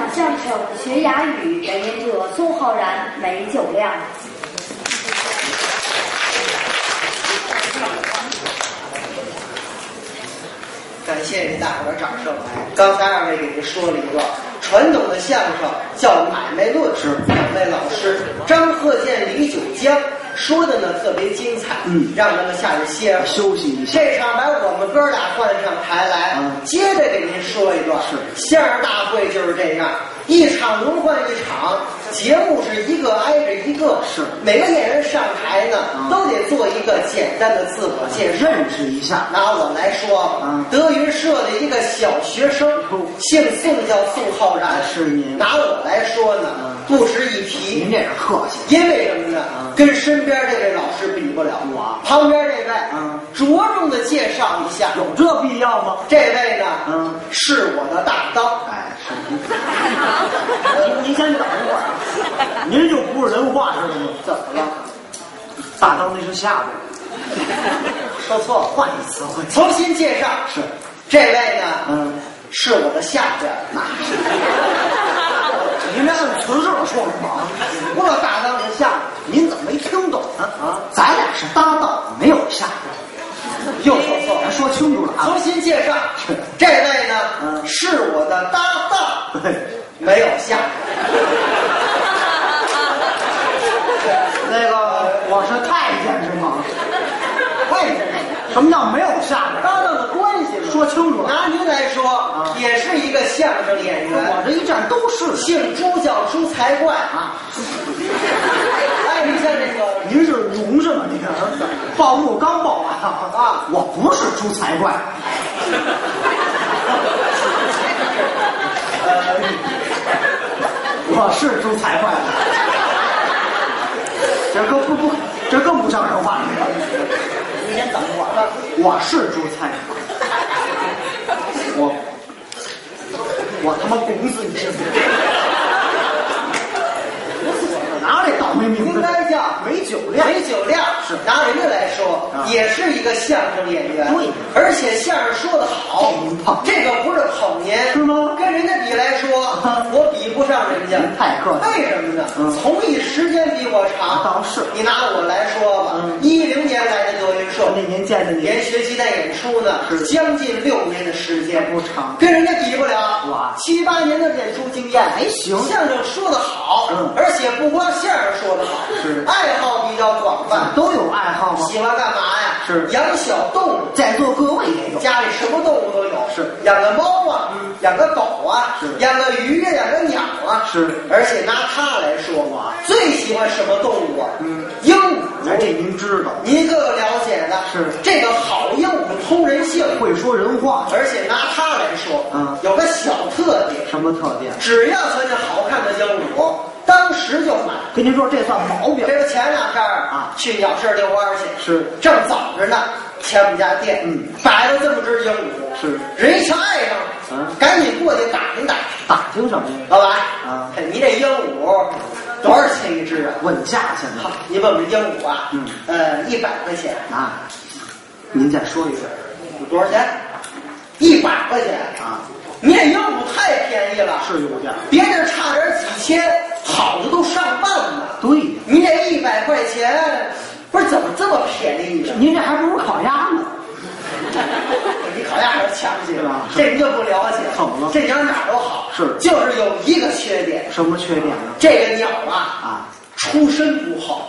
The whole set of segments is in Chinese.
相声学哑语，表演者宋浩然、梅九亮。 感谢您大伙的掌声。刚才二位给您说了一段传统的相声，叫买卖论。是两位老师张鹤健、李九江说的呢特别精彩，让他们下去歇着休息一下。 这场把我们哥俩换上台来，接着给您说一段。是相声大会就是这样，一场轮换一场，节目是一个挨着一个。是每个演员上台呢，都得做一个简单的自我介绍， 认识一下。 拿我来说，德云社的一个小学生，姓宋，叫宋浩然。 是您。 拿我来说呢，不值一提。 您这是客气。 因为什么呢？跟身边这位老师比不了。我旁边这位，着重的介绍一下。 有这必要吗？ 这位呢，是我的搭档。 哎，是您先等一会儿啊。您就不是人话似的吗？ 怎么了？ 搭档那是下边。 说错了， 换一词汇， 重新介绍。是这位呢，是我的下边。那是。 您这按词式说吗？ 我搭档是下边， 您怎么没听懂呢？咱俩是搭档，没有下边。 又说错了， 说清楚了啊！ 重新介绍。这位呢，是我的搭档，没有下边。 那个，我是太监是吗？ 太监， 什么叫没有下边？ 搭档的关系说清楚。 拿您来说，也是一个相声演员。 我这一站都是。 姓朱，叫朱才怪啊。哎，你像这个， 您是龙是吗？您报幕刚报完啊！我不是朱才怪。我是朱才怪。这更不像人话了。 你先等会儿。 我是朱才。我他妈拱死你！哪里倒霉名字？ 应该叫梅九亮。 梅九亮是拿人家来说，也是一个相声演员。 对， 而且相声说得好。这个不是捧您， 是吗？ 跟人家比来说，我比不上人家。 太客气。 为什么呢？从艺时间比我长。 倒是。 你拿我来说吧，10年来的德云社， 那年见的你， 连学鸡蛋演出呢，将近6年的时间， 不长， 跟人家比不了。 哇 ，7、8年的演出经验还行。 相声说得好，而且不光相声说得好， 是爱好比较广泛， 都有爱好吗？ 喜欢干嘛呀？ 是养小动物， 在座各位也有， 家里什么动物都有。 是养个猫啊，养个狗啊， 是养个鱼啊，养个鸟啊。 是， 而且拿它来说，最喜欢什么动物啊？鹦鹉。 这您知道， 您各个了解的是这个好鹦鹉通人性， 会说人话， 而且拿它来说，有个小特点。 什么特点？ 只要看见好看的鹦鹉，当时就买。 跟您说，这算毛病。 这个前2天去鸟市遛弯去， 是正早着呢。前我们家店，摆了这么只鹦鹉， 是人一瞧爱上，赶紧过去打听打听。 打听什么呀？ 老板你这鹦鹉多少钱一只啊？ 问价钱呢？ 你问问鹦鹉啊，100块钱啊。您再说一遍， 有多少钱？100块钱啊！ 你这鹦鹉太便宜了， 是有点， 别人差点几千，好的都上万呢。 对， 你这100块钱，不是怎么这么便宜呢？ 您这还不如烤鸭呢。 你烤鸭还是强些吧？这你就不了解了。 怎么了？ 这鸟哪儿都好， 是， 就是有一个缺点。 什么缺点呢？ 这个鸟出身不好。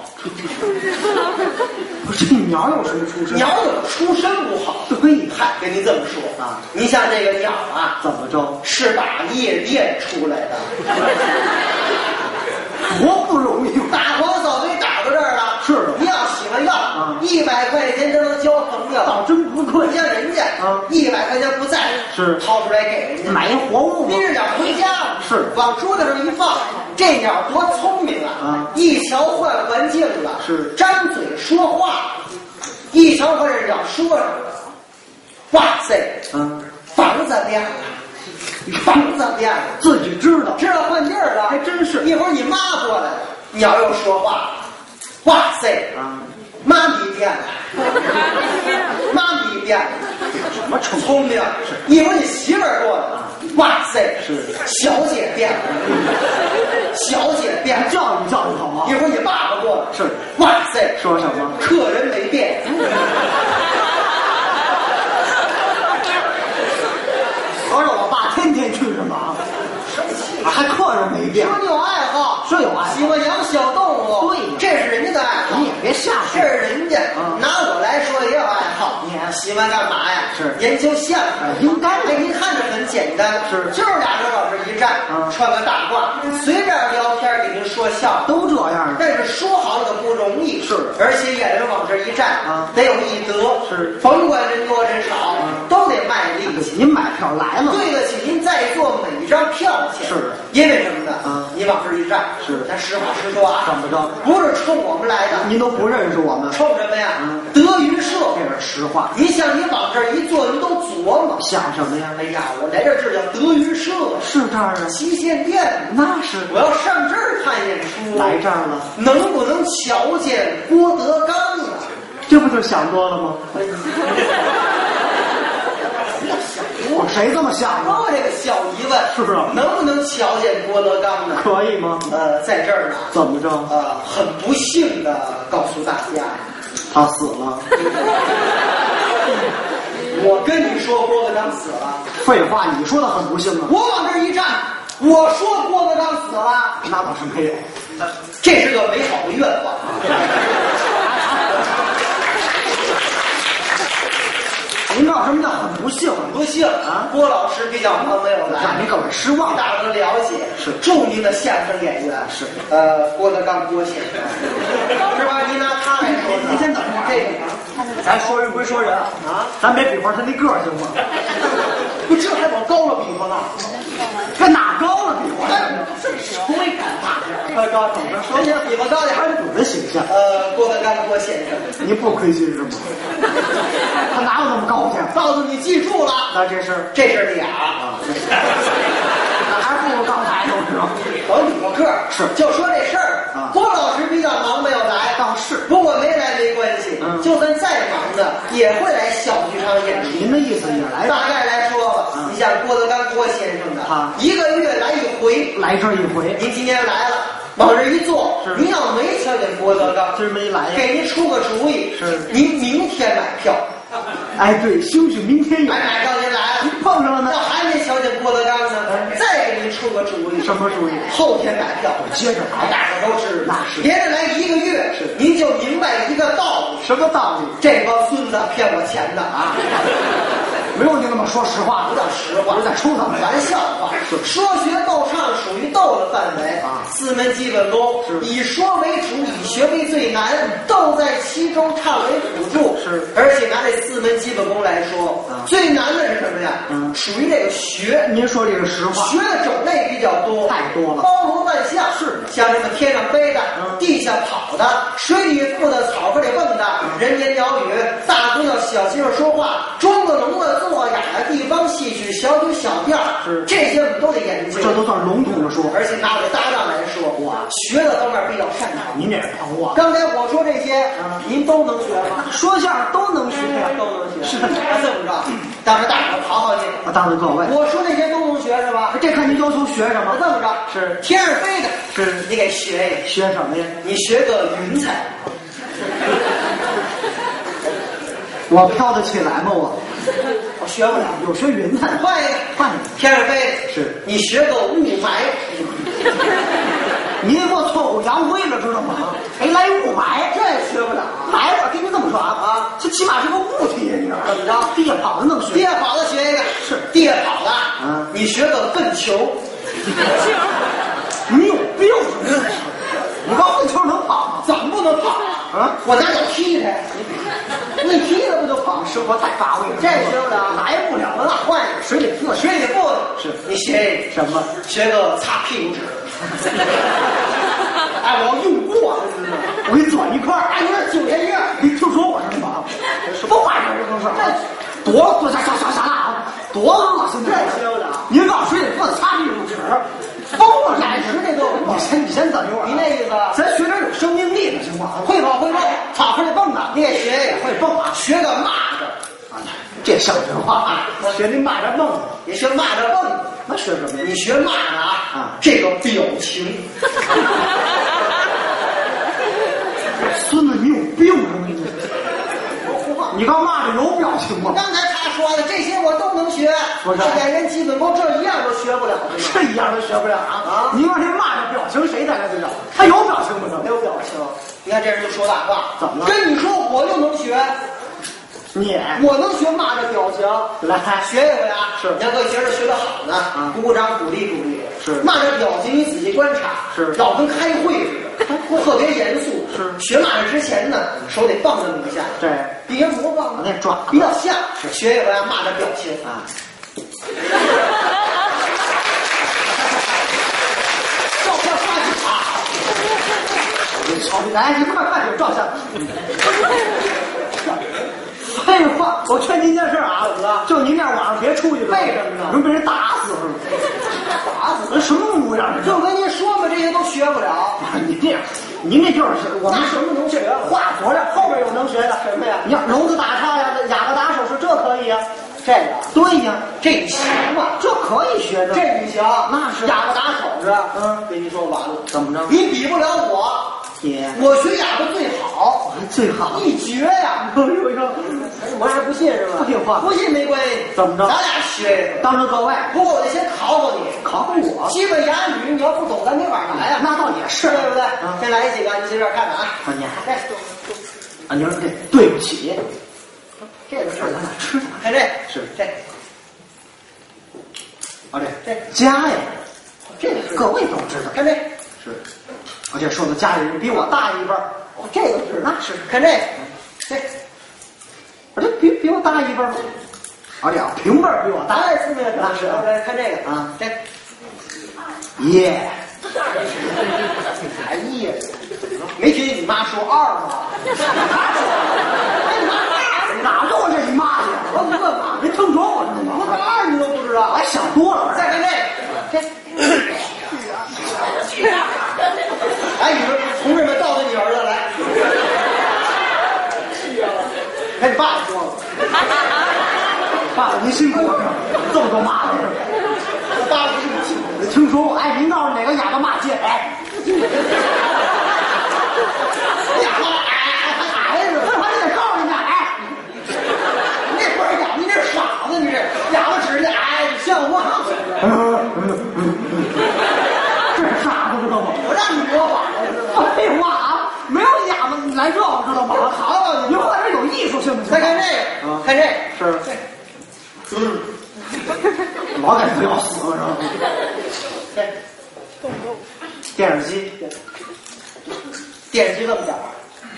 不是鸟有什么出身？ 鸟有出身不好。 对， 嗨，跟您这么说您像这个鸟怎么着？ 是打夜店出来的， 多不容易！ 打黄嫂给打到这儿了。 是的， 你要喜欢要100块钱就能交朋友， 倒真不愧。 像人家100块钱不在， 是掏出来给人家买一活物。 明日鸟回家了， 是往桌子上一放。这鸟多聪明啊！一瞧换环境了， 是张嘴说话，一瞧换这鸟说什么？哇塞，房子变了，房子变了， 自己知道换地儿了， 还真是。 一会儿你妈过来了，鸟又说话，哇塞妈咪变了，妈咪变了， 什么聪明？一会儿你媳妇儿过来了， 哇塞， 是小姐变了，小姐变了， 教育教育好吗？ 一会儿你爸爸过来， 是哇塞， 说什么？ 客人没变。 合着我爸天天去是吗？还客人没变。 说你有爱好， 是有爱好， 喜欢养小动物， 对， 这是人家的爱好， 你也别瞎说。 这是人家，拿我来说也有爱好。 你喜欢干嘛呀？ 是研究相声， 应该哎，您看着很简单， 是就是俩人往这一站，穿个大褂，随便聊天给您说笑， 都这样的。 但是说好了可不容易， 是， 而且演员往这一站得有艺德， 是， 甭管人多人少，都得卖力气。 您买票来了， 对得起您在座每一张票钱， 是， 因为什么呢？你往这一站， 是， 咱实话实说啊， 怎么着？ 不是冲我们来的， 您都不认识我们， 冲什么呀？德云社， 这是实话。 你想，你往这一坐，你都琢磨想什么呀？ 哎呀，我来这儿叫德云社， 是这儿啊， 旗舰店， 那是。 我要上这儿看演出， 来这儿了， 能不能瞧见郭德纲啊？ 这不就想多了吗？我谁这么想的？ 我这个小疑问， 是不是？ 能不能瞧见郭德纲呢？ 可以吗？ 在这儿呢。 怎么着？ 很不幸的告诉大家， 他死了。 我跟你说，郭德纲死了。 废话，你说的很不幸啊。 我往这一站，我说郭德纲死了， 那倒是没有。 这是个美好的愿望。 您知道什么叫很不幸？ 很不幸啊！郭老师比较忙没有来， 让您各位失望。 大伙都了解， 是著名的相声演员， 是郭德纲郭先生，是吧？您拿他来说， 您先等一会儿。 这个咱说人归说人啊，咱别比划他那个儿行吗？ 不，这还往高了比划呢。 这哪高了比划？ 不会敢大点，快高点，说你比划高点， 还是我的形象。 郭德纲郭先生， 您不亏心是吗？他哪有那么高去？ 告诉你，记住了， 那这是俩啊， 那还不如刚才都知道。 甭比划个是， 就说这事儿啊。 郭老师比较忙没有来， 倒是， 不过没来没关系，就算再忙的也会来小剧场演出。 您的意思也来？ 大概来说吧，你像郭德纲郭先生的，一个月来一回， 来这儿一回。 您今天来了，往这一坐，您要没瞧见郭德纲， 今儿没来， 给您出个主意， 是您明天买票。 哎，对，兴许明天有。 买到您来了， 碰上了呢。 要还没瞧见郭德纲呢，再给您出个主意。 什么主意？ 后天买票， 接着来。 大伙都知道， 那是连着来一个月，您就明白一个道理。 什么道理？ 这帮孙子骗我钱的啊！ 没有你那么说实话， 不叫实话， 不是在说咱们玩笑话。说学逗唱属于逗的范围啊。4门基本功，以说为主，以学为最难，逗在其中，唱为辅助。 是， 而且拿这4门基本功来说，最难的是什么呀？属于这个学。 您说这个实话， 学的种类比较多， 太多了， 包罗万象。是，像什么天上飞的，地下跑的，水里浮的，草河里蹦的，人言鸟语，大姑娘小媳妇说话，装的聋的做哑的，地方戏曲、小曲小调，这些我们都得研究。 这都算笼统的说， 而且拿我搭档来说，哇，学的方面比较擅长。 您这是捧我。 刚才我说这些，您都能学吗？ 说相声都能学呀， 都能学。 是， 那这么着，当着大伙考考你。 我当着各位， 我说那些都能学是吧？ 这看您要求学什么？ 这么着， 是天上飞的， 是你给学一学什么呀？ 你学个云彩。 我飘得起来吗？ 我学不了， 有学云彩， 换一个， 换一个。 天上飞是你学个雾霾。 您给我挫骨扬灰了，知道吗？还来雾霾， 这也学不了。 来吧，跟您这么说啊，这起码是个物体呀，你知道怎么着？地下跑的能学， 地下跑的学一个， 是地下跑的，你学个粪球。 你有病！你告粪球能跑吗？ 怎么不能跑啊？ 我拿脚踢它，你踢它不就跑？ 生活太乏味了， 这学不了， 来不了了。 换一个水里浮， 水里浮的， 是你学一个什么？ 学个擦屁股纸。哎，我要用过， 我给你转一块儿。 哎，你这9天1夜， 你听说我是什么？什么玩意儿？这都是多啥啊？多恶心！ 这学不了。 您告水里浮的擦屁股纸，疯了！ 暂时这都你先等一会儿。 你那意思？ 咱学点有生命力的行吗？ 会跑会蹦， 草河里蹦的， 你也学也会蹦啊？ 学个蚂蚱。 这像真话啊！学那蚂蚱蹦， 也学蚂蚱蹦。 那学什么呀？ 你学骂呢啊？这个表情。 孙子，你有病吗？你刚骂的有表情吗？ 刚才他说的这些我都能学，演员基本功这一样都学不了， 这一样都学不了啊！你让这骂的表情谁在来得了？他有表情吗？ 没有表情。你看这人就说大话， 怎么了？ 跟你说我就能学。我能学骂的表情， 来学一回啊！是，你要可以学着学得好呢，鼓鼓掌，鼓励鼓励。是，骂的表情你仔细观察，是，老跟开会似的，特别严肃。是，学骂的之前呢，手得放这么一下，对，比人模仿那抓比较像。是，学一回啊，骂的表情啊。照片发起啊！ 好，来，快点照相。废话，我劝您一件事啊，怎么了？就您这晚上别出去了。 为什么呢？ 容易被人打死。打死？那什么模样？ 就跟您说嘛，这些都学不了。 您这就是我们什么能学？ 画佐料后边有能学的什么呀？你要聋子打岔呀，哑巴打手势，这可以呀。 这个对呀， 这行吗？ 这可以学的。 这你行？ 那是哑巴打手势。跟你说完了， 怎么着？ 你比不了我。我学哑巴最好， 最好一绝呀！我还不信是吧？ 废话， 不信没关系。 怎么着？ 咱俩学， 当着各位。 不过我得先考考你， 考考我。 基本哑语你要不懂，咱没法来呀。 那倒也是， 对不对？先来几个，你随便看看啊。 你还你说这对不起， 这个是咱俩吃啥？ 看这是这。 啊这家呀， 这个是各位都知道。 看这是。我这说的家里人比我大一辈儿， 这个是那是看这， 我这比我大一辈儿，而且平辈儿比我大， 那是来看这个啊，这耶， 哎呀，没听见你妈说二吗？ 哪跟我这你妈去？ 我问妈， 没听着我是吗？ 二你都不知道， 还想多了。 再看这。哎，你们同志们照着你儿子来。哎，你爸说了。 爸爸您辛苦了，这么多骂的。 我爸不是你辛苦。 听说过？哎，您告诉哪个哑巴骂街？哎， 哑巴哎是吧？ 我还得告诉人家哎， 你这不是哑巴，你这傻子，你这哑巴指着哎，像话吗？ 这是傻子知道吗？ 我让你模仿了是吧？ 废话啊，没有哑巴来这知道吗？ 好， 以后还是有艺术性的。 再看这个，看这是老感觉要死了是吧？ 对， 电视机， 电视机这么点儿，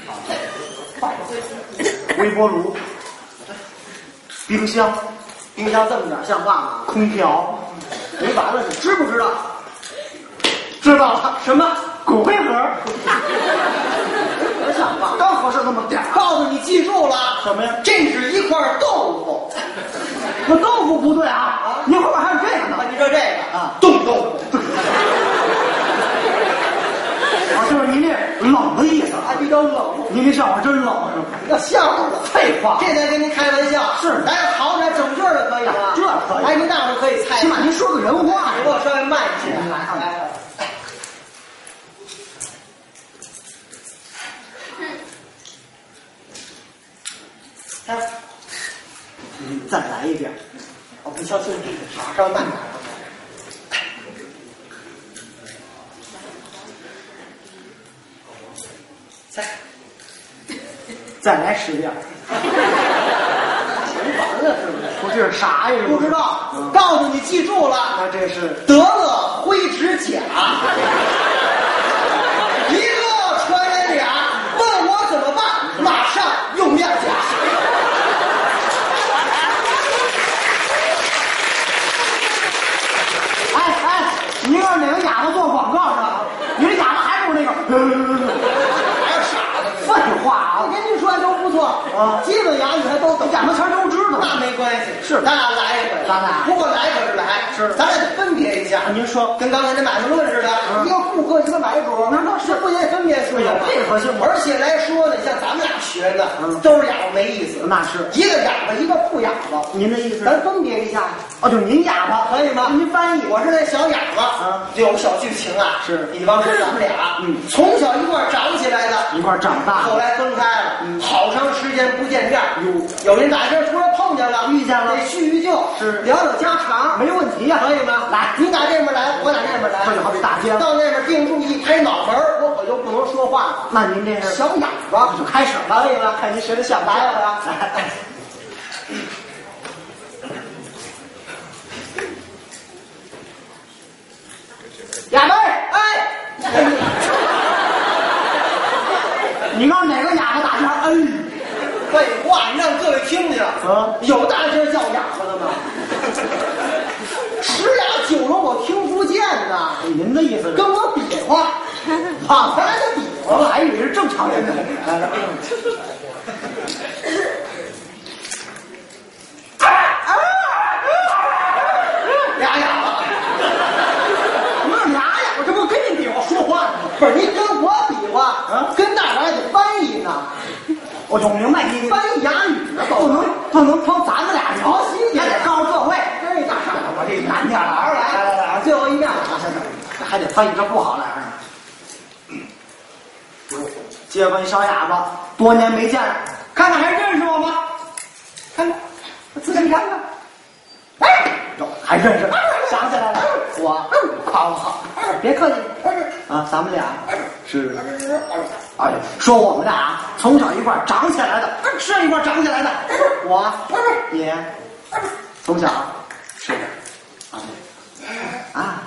微波炉，冰箱， 冰箱这么点儿，像话吗？ 空调， 你完了，你知不知道？ 知道了， 什么？ 骨灰盒， 不像话， 刚合适那么点儿。 告诉你，记住了， 什么呀？ 这是一块豆腐。 那豆腐不对啊！你后边还有这个呢。 你说这个啊， 冻豆腐。 就是您这冷的意思， 还比较冷。 您这笑话真冷是吧？ 要笑话， 废话， 这在跟您开玩笑。是，来个好点整句的可以吗？ 这可以。 哎，您大伙可以猜。 起码您说个人话。 你给我稍微慢一些。来。来。 再来一遍。 我不相信你，稍微慢点。 再来10遍。 完了是不是？ 不这是啥呀？ 不知道。告诉你，记住了。 那这是得了灰指甲。一个传人俩，问我怎么办？马上用面甲。 哎，您让哪个哑巴做广告是吧？你这哑巴还不如那个。 还有傻子。 废话啊！ 我跟你说都不不错啊， 基本哑语还都懂， 哑巴词都知道。 那没关系， 是咱俩来一回， 咱俩不过来可是来， 是咱俩得分别一下。 您说， 跟刚才那买卖论似的，一个顾客一个买主， 那是不也分别说有配合性吗？ 而且来说呢，像咱们俩学的，都是哑巴没意思， 那是一个哑巴一个不哑巴。 您的意思？ 咱分别一下。 哦，就是您哑巴可以吗？ 您翻译， 我是那小哑巴，就有小剧情啊。 是， 比方说咱们俩，从小一块长起来的， 一块长大， 后来分开了，好长时间不见面。有人打这突然碰见了， 遇见了， 得叙叙旧， 是聊聊家常， 没问题呀， 可以吗？来，你打这边来，我打那边来， 这就好比大街， 到那边定住一拍脑门，我可就不能说话了。 那您这是小哑巴就开始了， 可以了， 看您学的像不像啊？ 哑巴， 哎， 你告诉哪个哑巴打圈？ 废话，你让各位听听，有大声叫哑巴的吗？10哑9聋，我听不见呐。 您的意思是跟我比划，咱俩就比划吧， 还以为是正常人呢。 俩哑巴， 那俩哑巴，这不跟你比划说话呢吗？ 不是你跟我比划，跟大伙还得翻译呢。 我就明白你翻译哑语不能光咱们俩聊， 也得告诉各位。 这大事我这难点儿来，最后一遍了啊！ 还得翻译，这不好来着。结婚小哑巴，多年没见了，看看还认识我吗？看看，仔细看看。哎，还认识，想起来了，我夸我好，别客气啊，咱们俩是，哎，说我们俩从小一块长起来的，是一块长起来的，我也从小是啊，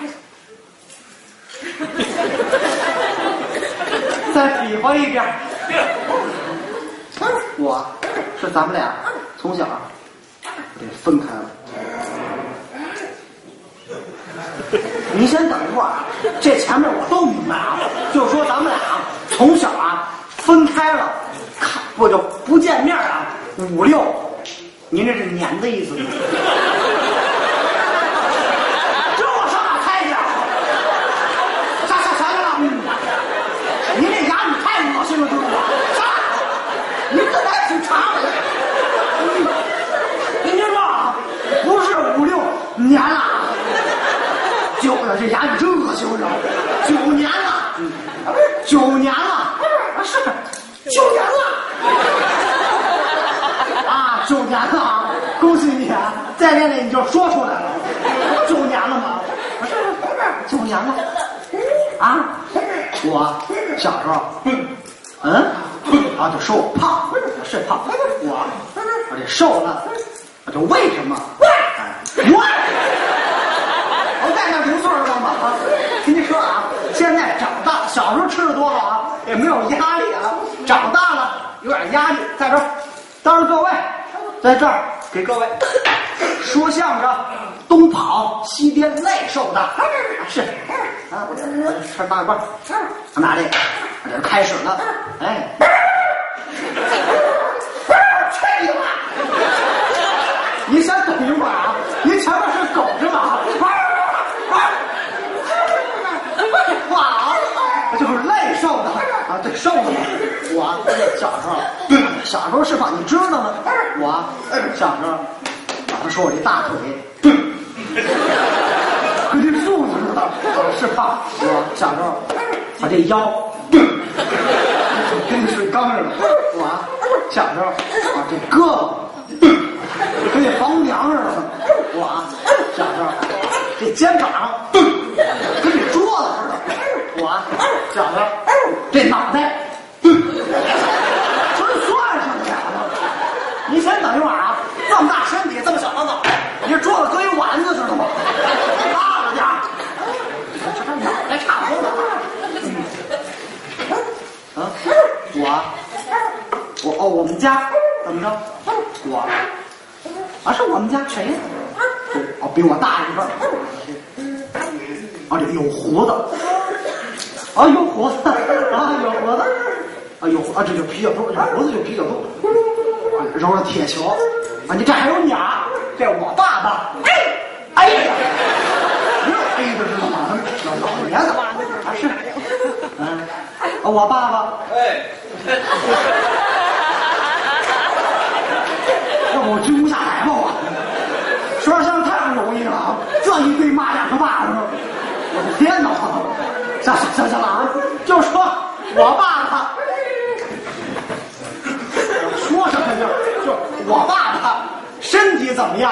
再比划一遍，我是咱们俩从小得分开了。您先等一会儿啊，这前面我都明白啊，就是说咱们俩从小啊分开了，看我就不见面啊，5、6，您这是年的意思吗？这我上哪猜去啊？啥去了？您这哑语太恶心了，知道吗？啥？您这还挺长的。您听说啊，不是5、6年了。这哑语真恶心，我知道9年了，9年了，是9年了啊，9年了，恭喜你啊！再练练你就说出来了，9年了吗？是9年了啊！我小时候，就说我胖，我是胖，我这瘦了，这为什么？我在那读书知道吗？跟您说啊，现在长大，小时候吃的多好啊，也没有压力啊。长大了有点压力，在这儿，当着各位，在这儿给各位说相声，东跑西颠，累瘦的，是啊，我这吃大棒，拿这个，这就开始了，哎，去你妈！您先等一会儿啊，您前面是狗是吧？就是累瘦的啊，对，瘦的嘛。我小时候是胖，你知道吗？我小时候，他说我这大腿，跟这素似的，是胖。我小时候，我这腰，跟这水缸似的。我小时候，我这胳膊，跟这房梁似的。我小时候，这肩膀，跟这桌子似的。我小时候这脑袋，真算上了吗？您先等一会儿啊，这么大身体，这么小的脑袋，你这桌子搁一丸子知道吗？大着点儿，这脑袋差不多了。我们家怎么着？是我们家谁呀？比我大一份。这有胡子。有胡子啊，有胡子。 有这就啤酒肚，这胡子就啤酒肚，揉着铁球啊，你这还有鸟，这我爸爸，哎呀，哎的知道吗？老爷子啊是，我爸爸，要不我军不下来吧我，说相声太不容易了，这一对骂2个爸爸，我的天哪！行了啊，就说我爸爸。说什么就我爸爸身体怎么样？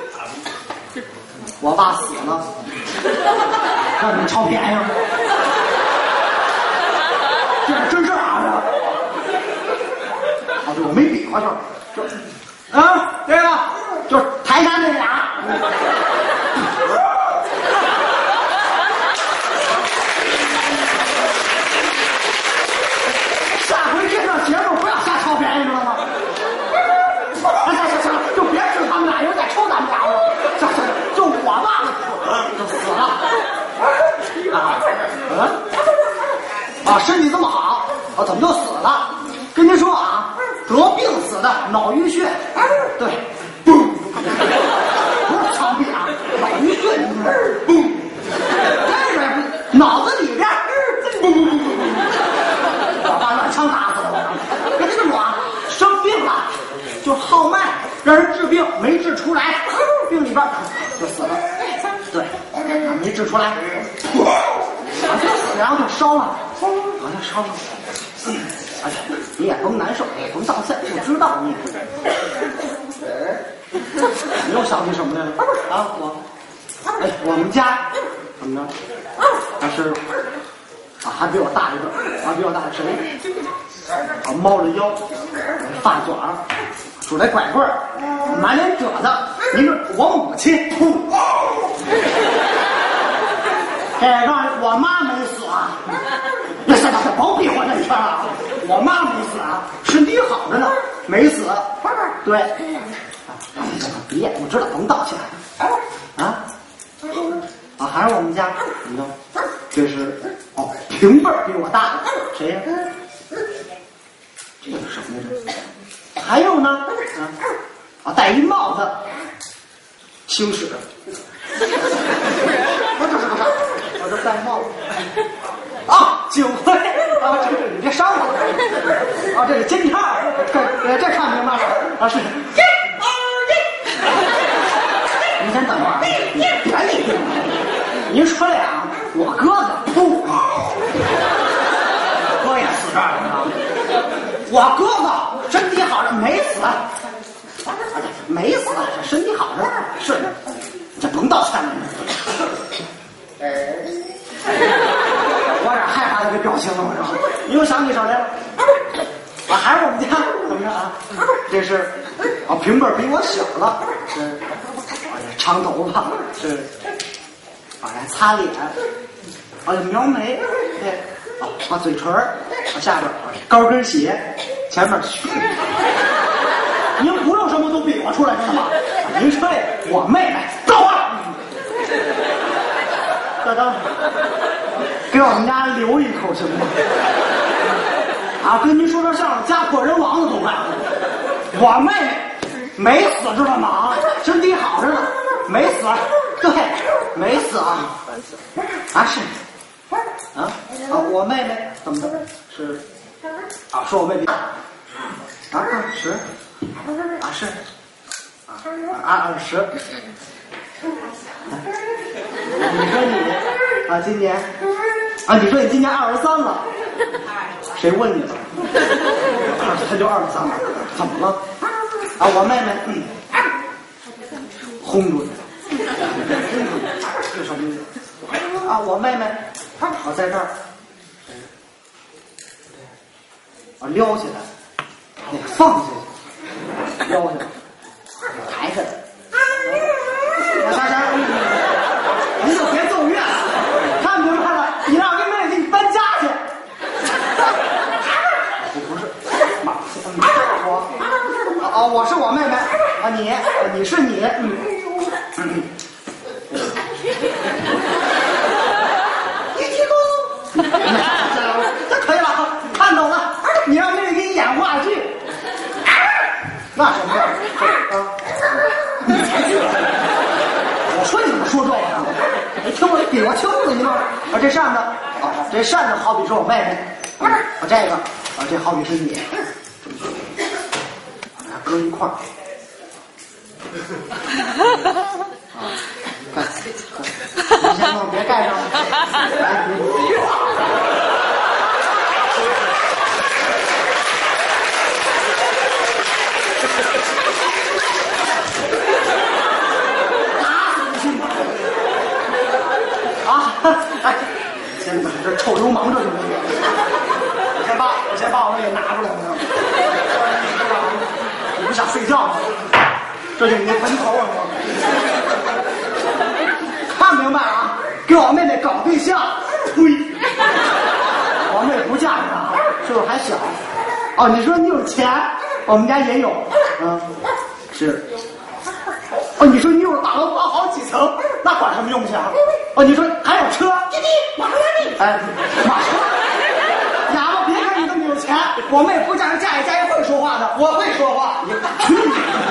我爸死了，让你们抄便宜。这是真事啊！这我没比划就是这个就是台山那俩。下回这档节目不要瞎抄便宜，知道吗？行了，就别指他们俩，有点抽咱们俩了。就我爸爸就死了身体这么好怎么就死了？跟您说啊，得病死的，脑淤血。对，不是枪毙啊，脑淤血，这边脑子里边，我爸乱枪打死了。别这么啊，生病了。就号脉让人治病没治出来，病里边就死了。对，没治出来，就死，然后就烧了，就烧了。哎呀，你也甭难受，也甭道歉，不知道你。你又想起什么来了啊？我们家怎么着？但是还比我大一个，比我大谁？猫着腰，发卷儿。拄来拐棍儿，满脸褶子。您说我母亲，这个我妈没死啊！那现在甭比划这圈啊！我妈没死啊，身体好着呢，没死。对，别不知道，甭道歉还是我们家怎么着？这是平辈儿比我大，谁呀？这是什么来着？还有呢，戴一帽子，清史。我这戴帽子警徽这你别伤我这是金叉，这看明白了是。您先等会儿，别理您说俩，我哥哥哥也死这儿了，我哥哥身体好着没死，没死，身体好着是，这甭道歉了。我有点害怕他这表情了，我说，你又想起什么来了？还是我们家怎么着啊？这是平辈儿比我小了，是长头发，是擦脸，描眉，对，嘴唇下边高跟鞋，前面去。您不用什么都比划出来，知道吗？您说我妹妹走啊！等，给我们家留一口行吗？跟您说这相声家破人亡的都快。我妹妹没死，知道吗？身体好着呢，没死。对，没死是我妹妹怎么的？是说我妹妹是20。你说你今年你说你今年23了，谁问你了？他就23了，怎么了？我妹妹轰出去，这什么意思？我妹妹我在这儿撩起来，放下去，撩下来，抬起来。行，您就别奏乐了，看明白了，你让您妹妹给你搬家去。不是，我是我妹妹你是你，你提供，这可以了，看懂了，你这扇子，这扇子好比是我妹妹，这个这好比是你，把它搁一块儿。你先弄，别盖上。来，哎，先把这臭流氓这就没有。我先把我那个拿出来，你不想睡觉吗？这就是你坟头啊！看明白了啊？给我妹妹搞对象，呸！我妹不嫁人啊，岁数还小。哦，你说你有钱，我们家也有，是。哦，你说你有大楼房好几层，那管什么用不啊？哦，你说还有车，弟弟，马上来！哎，马上！哑巴，别看你那么有钱，我妹不嫁人，嫁也会说话的，我会说话。你去你！